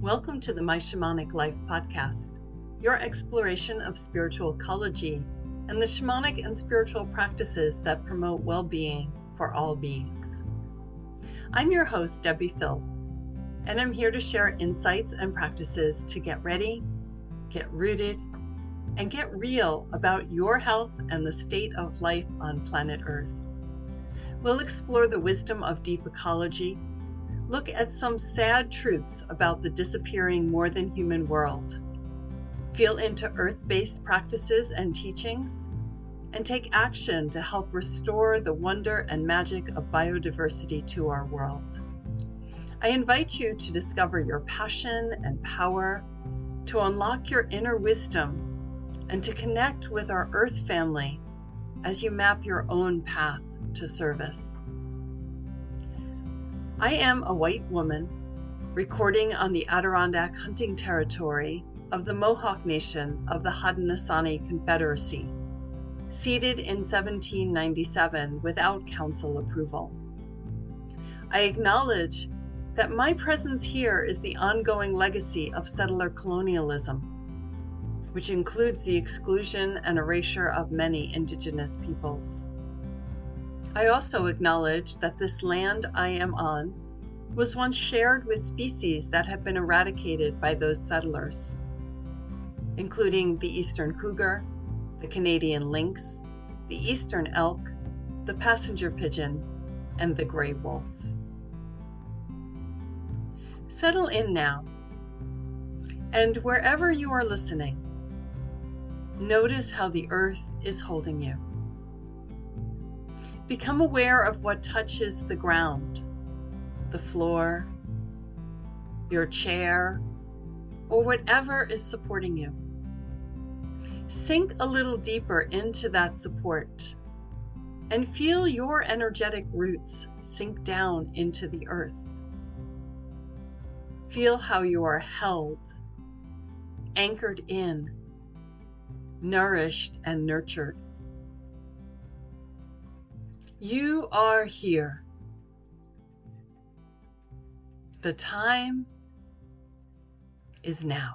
Welcome to the My Shamanic Life podcast, your exploration of spiritual ecology and the shamanic and spiritual practices that promote well-being for all beings. I'm your host, Debbie Phil, and I'm here to share insights and practices to get ready, get rooted, and get real about your health and the state of life on planet Earth. We'll explore the wisdom of deep ecology, look at some sad truths about the disappearing more than human world, feel into earth-based practices and teachings, and take action to help restore the wonder and magic of biodiversity to our world. I invite you to discover your passion and power, to unlock your inner wisdom, and to connect with our Earth family as you map your own path to service. I am a white woman recording on the Adirondack hunting territory of the Mohawk Nation of the Haudenosaunee Confederacy, seated in 1797 without council approval. I acknowledge that my presence here is the ongoing legacy of settler colonialism, which includes the exclusion and erasure of many indigenous peoples. I also acknowledge that this land I am on was once shared with species that have been eradicated by those settlers, including the eastern cougar, the Canadian lynx, the eastern elk, the passenger pigeon, and the gray wolf. Settle in now, and wherever you are listening, notice how the earth is holding you. Become aware of what touches the ground, the floor, your chair, or whatever is supporting you. Sink a little deeper into that support and feel your energetic roots sink down into the earth. Feel how you are held, anchored in, nourished and nurtured. You are here. The time is now.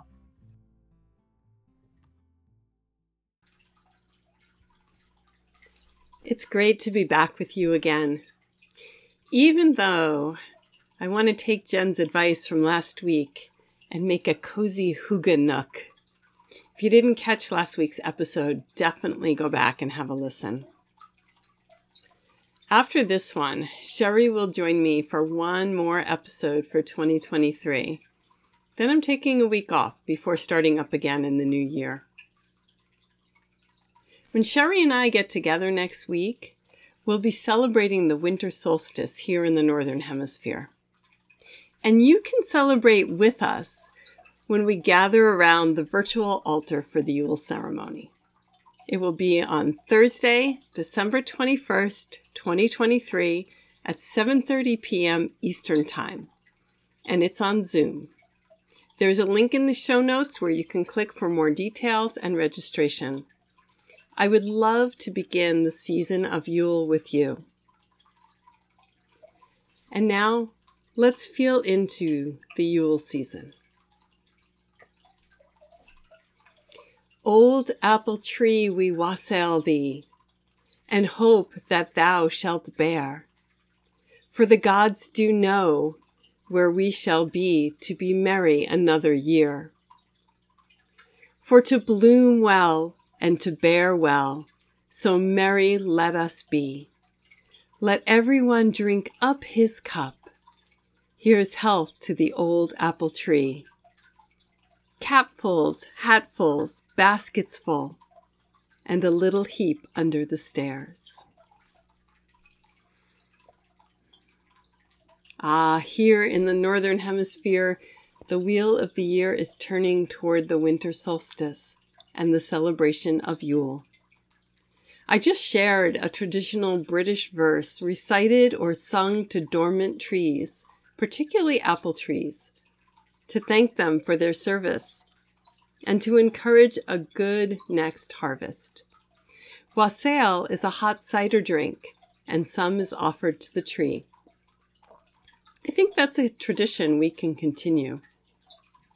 It's great to be back with you again. Even though I want to take Jen's advice from last week and make a cozy hygge nook. If you didn't catch last week's episode, definitely go back and have a listen. After this one, Sherry will join me for one more episode for 2023. Then I'm taking a week off before starting up again in the new year. When Sherry and I get together next week, we'll be celebrating the winter solstice here in the Northern Hemisphere. And you can celebrate with us when we gather around the virtual altar for the Yule ceremony. It will be on Thursday, December 21st, 2023 at 7:30 p.m. Eastern Time. And it's on Zoom. There's a link in the show notes where you can click for more details and registration. I would love to begin the season of Yule with you. And now, let's feel into the Yule season. Old apple tree, we wassail thee, and hope that thou shalt bear. For the gods do know where we shall be to be merry another year. For to bloom well and to bear well, so merry let us be. Let everyone drink up his cup. Here's health to the old apple tree. Capfuls, hatfuls, baskets full, and a little heap under the stairs. Here in the Northern Hemisphere, the wheel of the year is turning toward the winter solstice and the celebration of Yule. I just shared a traditional British verse recited or sung to dormant trees, particularly apple trees, to thank them for their service, and to encourage a good next harvest. Wassail is a hot cider drink, and some is offered to the tree. I think that's a tradition we can continue.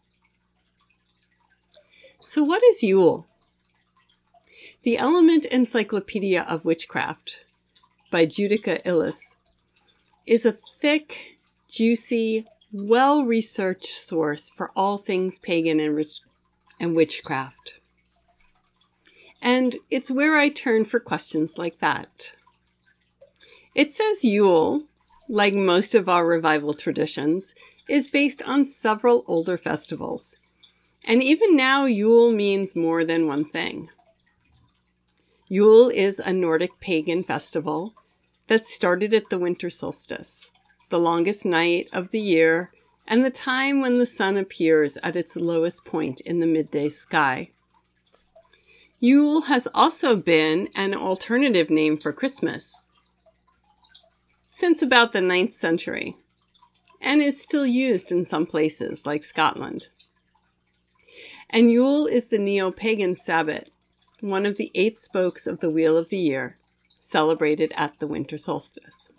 So what is Yule? The Element Encyclopedia of Witchcraft by Judika Illes is a thick, juicy, well-researched source for all things pagan and witchcraft. And it's where I turn for questions like that. It says Yule, like most of our revival traditions, is based on several older festivals. And even now, Yule means more than one thing. Yule is a Nordic pagan festival that started at the winter solstice, the longest night of the year and the time when the sun appears at its lowest point in the midday sky. Yule has also been an alternative name for Christmas since about the 9th century and is still used in some places like Scotland. And Yule is the neo-pagan Sabbath, one of the 8 spokes of the Wheel of the Year, celebrated at the winter solstice.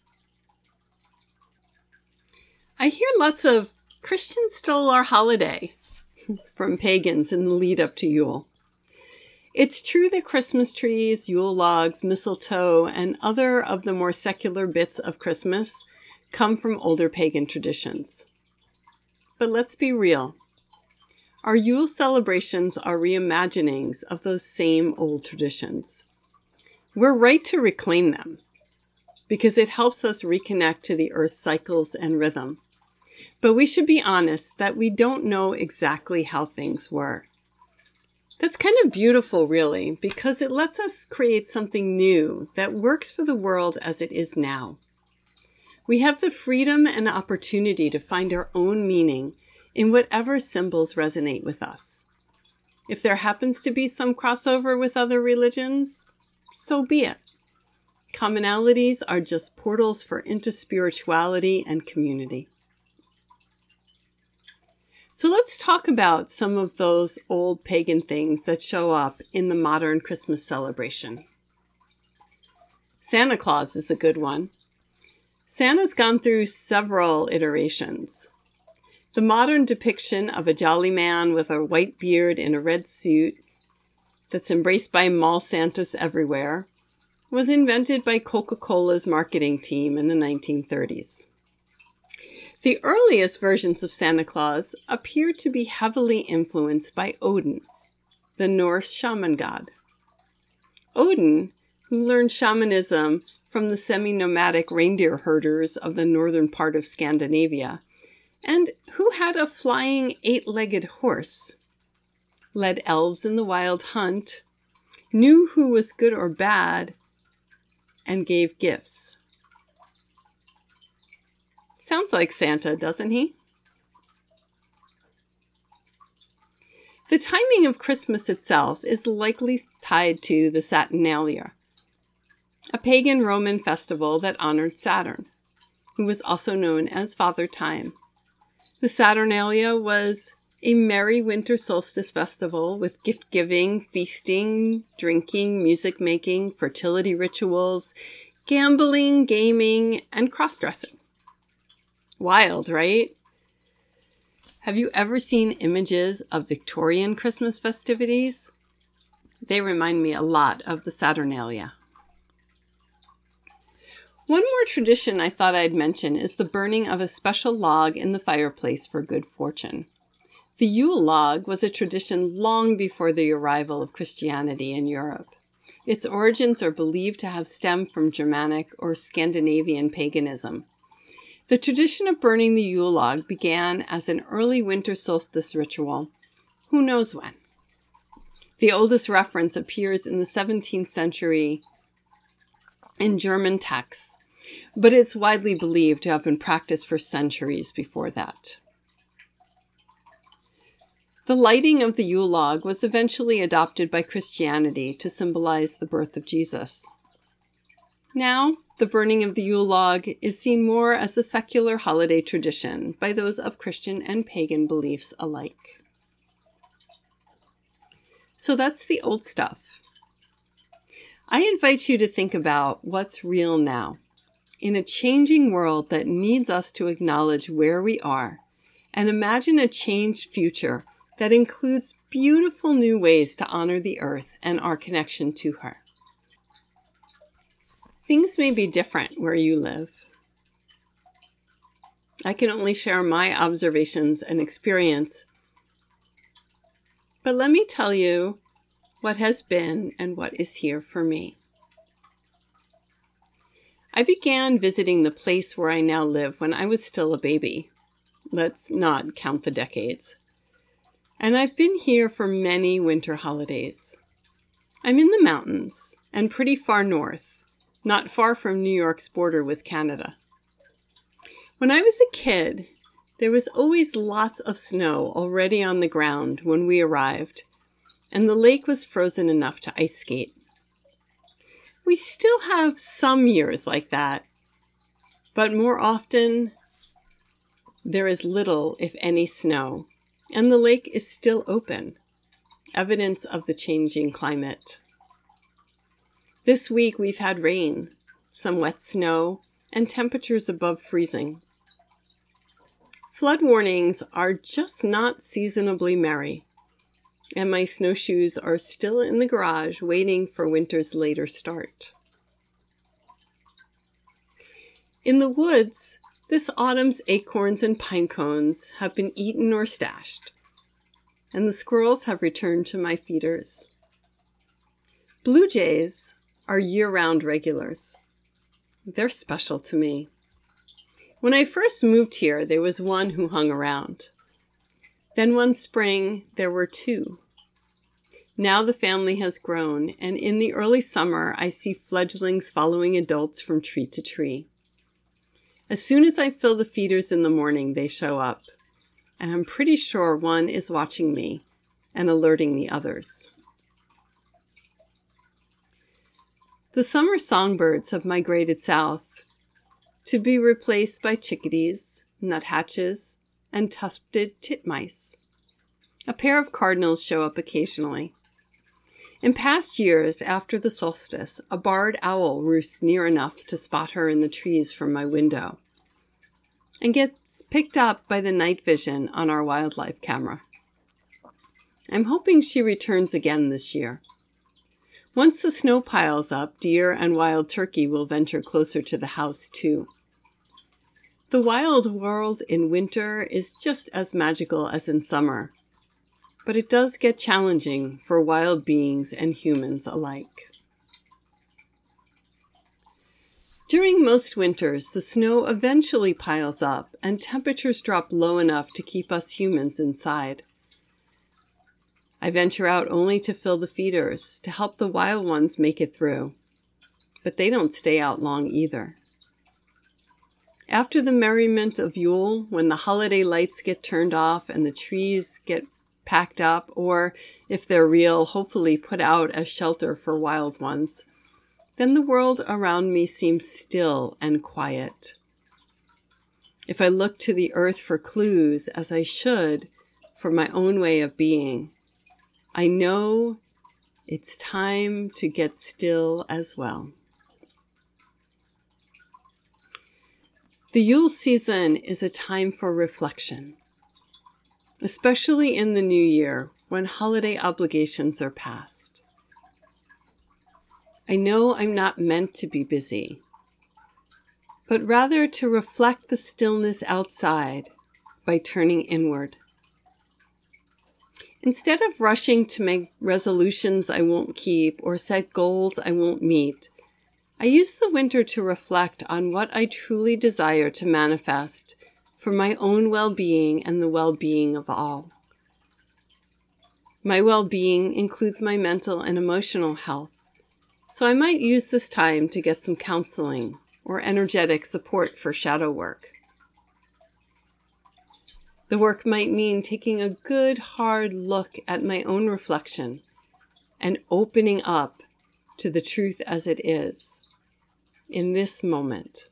I hear lots of Christians stole our holiday from pagans in the lead up to Yule. It's true that Christmas trees, Yule logs, mistletoe, and other of the more secular bits of Christmas come from older pagan traditions. But let's be real. Our Yule celebrations are reimaginings of those same old traditions. We're right to reclaim them because it helps us reconnect to the Earth's cycles and rhythm. But we should be honest that we don't know exactly how things were. That's kind of beautiful, really, because it lets us create something new that works for the world as it is now. We have the freedom and opportunity to find our own meaning in whatever symbols resonate with us. If there happens to be some crossover with other religions, so be it. Commonalities are just portals for interspirituality and community. So let's talk about some of those old pagan things that show up in the modern Christmas celebration. Santa Claus is a good one. Santa's gone through several iterations. The modern depiction of a jolly man with a white beard in a red suit that's embraced by mall Santas everywhere was invented by Coca-Cola's marketing team in the 1930s. The earliest versions of Santa Claus appear to be heavily influenced by Odin, the Norse shaman god. Odin, who learned shamanism from the semi-nomadic reindeer herders of the northern part of Scandinavia, and who had a flying 8-legged horse, led elves in the wild hunt, knew who was good or bad, and gave gifts. Sounds like Santa, doesn't he? The timing of Christmas itself is likely tied to the Saturnalia, a pagan Roman festival that honored Saturn, who was also known as Father Time. The Saturnalia was a merry winter solstice festival with gift-giving, feasting, drinking, music-making, fertility rituals, gambling, gaming, and cross-dressing. Wild, right? Have you ever seen images of Victorian Christmas festivities? They remind me a lot of the Saturnalia. One more tradition I thought I'd mention is the burning of a special log in the fireplace for good fortune. The Yule log was a tradition long before the arrival of Christianity in Europe. Its origins are believed to have stemmed from Germanic or Scandinavian paganism. The tradition of burning the Yule log began as an early winter solstice ritual. Who knows when? The oldest reference appears in the 17th century in German texts, but it's widely believed to have been practiced for centuries before that. The lighting of the Yule log was eventually adopted by Christianity to symbolize the birth of Jesus. Now, the burning of the Yule log is seen more as a secular holiday tradition by those of Christian and pagan beliefs alike. So that's the old stuff. I invite you to think about what's real now, in a changing world that needs us to acknowledge where we are and imagine a changed future that includes beautiful new ways to honor the earth and our connection to her. Things may be different where you live. I can only share my observations and experience. But let me tell you what has been and what is here for me. I began visiting the place where I now live when I was still a baby. Let's not count the decades. And I've been here for many winter holidays. I'm in the mountains and pretty far north, not far from New York's border with Canada. When I was a kid, there was always lots of snow already on the ground when we arrived, and the lake was frozen enough to ice skate. We still have some years like that, but more often, there is little, if any, snow, and the lake is still open, evidence of the changing climate. This week we've had rain, some wet snow, and temperatures above freezing. Flood warnings are just not seasonably merry, and my snowshoes are still in the garage waiting for winter's later start. In the woods, this autumn's acorns and pine cones have been eaten or stashed, and the squirrels have returned to my feeders. Blue jays are year-round regulars. They're special to me. When I first moved here, there was one who hung around. Then one spring, there were two. Now the family has grown, and in the early summer, I see fledglings following adults from tree to tree. As soon as I fill the feeders in the morning, they show up, and I'm pretty sure one is watching me and alerting the others. The summer songbirds have migrated south to be replaced by chickadees, nuthatches, and tufted titmice. A pair of cardinals show up occasionally. In past years, after the solstice, a barred owl roosts near enough to spot her in the trees from my window and gets picked up by the night vision on our wildlife camera. I'm hoping she returns again this year. Once the snow piles up, deer and wild turkey will venture closer to the house too. The wild world in winter is just as magical as in summer, but it does get challenging for wild beings and humans alike. During most winters, the snow eventually piles up and temperatures drop low enough to keep us humans inside. I venture out only to fill the feeders, to help the wild ones make it through, but they don't stay out long either. After the merriment of Yule, when the holiday lights get turned off and the trees get packed up, or, if they're real, hopefully put out as shelter for wild ones, then the world around me seems still and quiet. If I look to the earth for clues, as I should, for my own way of being, I know it's time to get still as well. The Yule season is a time for reflection, especially in the new year when holiday obligations are past. I know I'm not meant to be busy, but rather to reflect the stillness outside by turning inward. Instead of rushing to make resolutions I won't keep or set goals I won't meet, I use the winter to reflect on what I truly desire to manifest for my own well-being and the well-being of all. My well-being includes my mental and emotional health, so I might use this time to get some counseling or energetic support for shadow work. The work might mean taking a good, hard look at my own reflection and opening up to the truth as it is in this moment.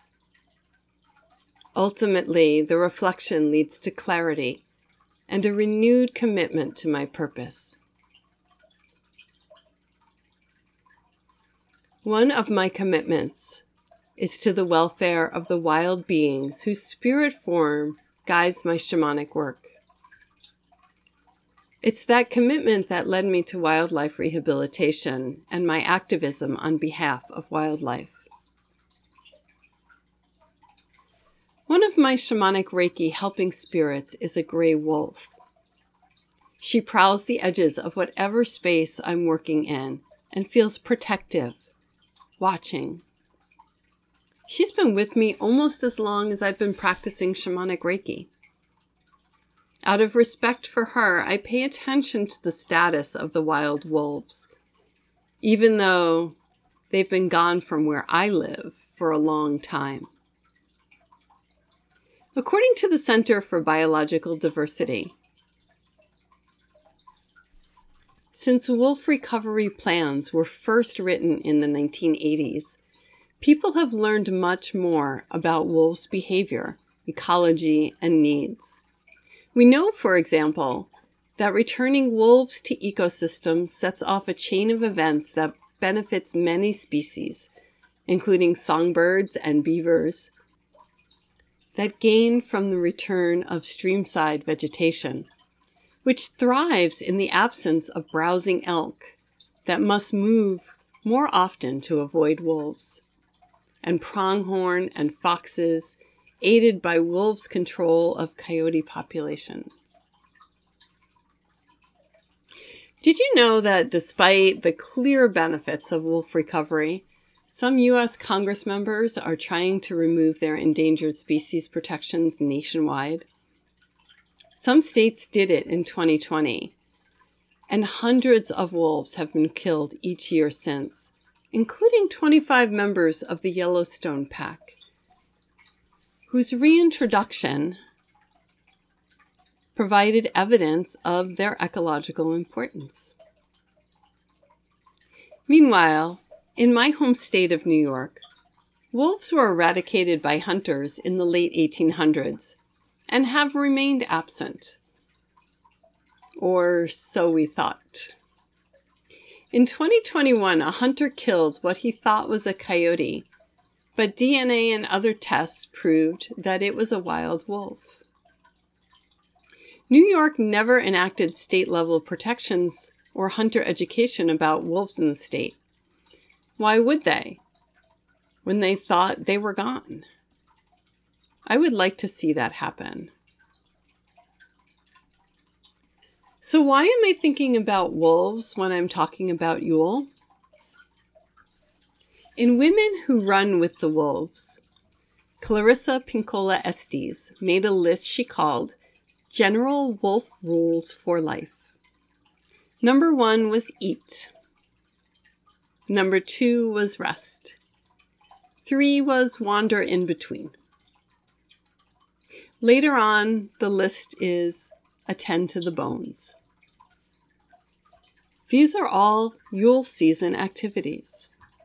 Ultimately, the reflection leads to clarity and a renewed commitment to my purpose. One of my commitments is to the welfare of the wild beings whose spirit form guides my shamanic work. It's that commitment that led me to wildlife rehabilitation and my activism on behalf of wildlife. One of my shamanic Reiki helping spirits is a gray wolf. She prowls the edges of whatever space I'm working in and feels protective, watching. She's been with me almost as long as I've been practicing shamanic Reiki. Out of respect for her, I pay attention to the status of the wild wolves, even though they've been gone from where I live for a long time. According to the Center for Biological Diversity, since wolf recovery plans were first written in the 1980s, people have learned much more about wolves' behavior, ecology, and needs. We know, for example, that returning wolves to ecosystems sets off a chain of events that benefits many species, including songbirds and beavers, that gain from the return of streamside vegetation, which thrives in the absence of browsing elk that must move more often to avoid wolves, and pronghorn and foxes aided by wolves' control of coyote populations. Did you know that despite the clear benefits of wolf recovery, some U.S. Congress members are trying to remove their endangered species protections nationwide? Some states did it in 2020, and hundreds of wolves have been killed each year since, including 25 members of the Yellowstone Pack, whose reintroduction provided evidence of their ecological importance. Meanwhile, in my home state of New York, wolves were eradicated by hunters in the late 1800s and have remained absent. Or so we thought. In 2021, a hunter killed what he thought was a coyote, but DNA and other tests proved that it was a wild wolf. New York never enacted state-level protections or hunter education about wolves in the state. Why would they, when they thought they were gone? I would like to see that happen. So why am I thinking about wolves when I'm talking about Yule? In Women Who Run with the Wolves, Clarissa Pinkola Estes made a list she called General Wolf Rules for Life. Number 1 was eat. Number 2 was rest. 3 was wander in between. Later on, the list is attend to the bones. These are all Yule season activities.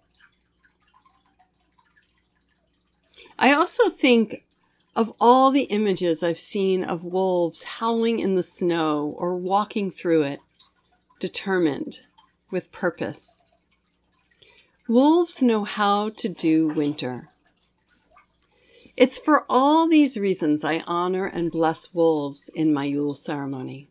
I also think of all the images I've seen of wolves howling in the snow or walking through it, determined, with purpose. Wolves know how to do winter. It's for all these reasons I honor and bless wolves in my Yule ceremony.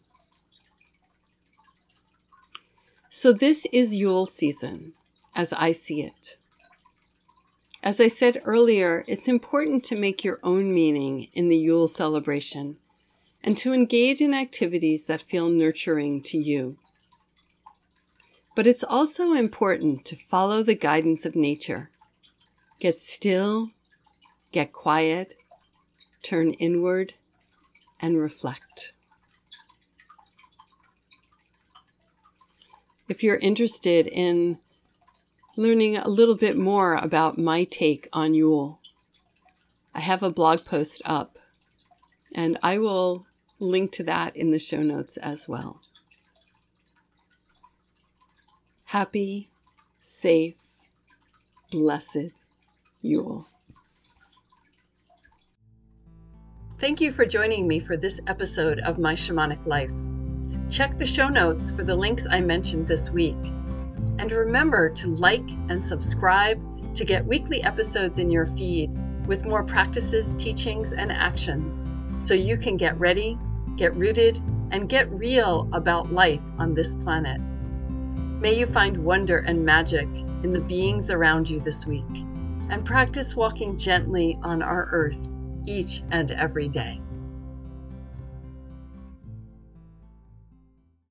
So this is Yule season, as I see it. As I said earlier, it's important to make your own meaning in the Yule celebration and to engage in activities that feel nurturing to you. But it's also important to follow the guidance of nature. Get still, get quiet, turn inward, and reflect. If you're interested in learning a little bit more about my take on Yule, I have a blog post up, and I will link to that in the show notes as well. Happy, safe, blessed Yule. Thank you for joining me for this episode of My Shamanic Life. Check the show notes for the links I mentioned this week. And remember to like and subscribe to get weekly episodes in your feed with more practices, teachings, and actions so you can get ready, get rooted, and get real about life on this planet. May you find wonder and magic in the beings around you this week, and practice walking gently on our earth each and every day.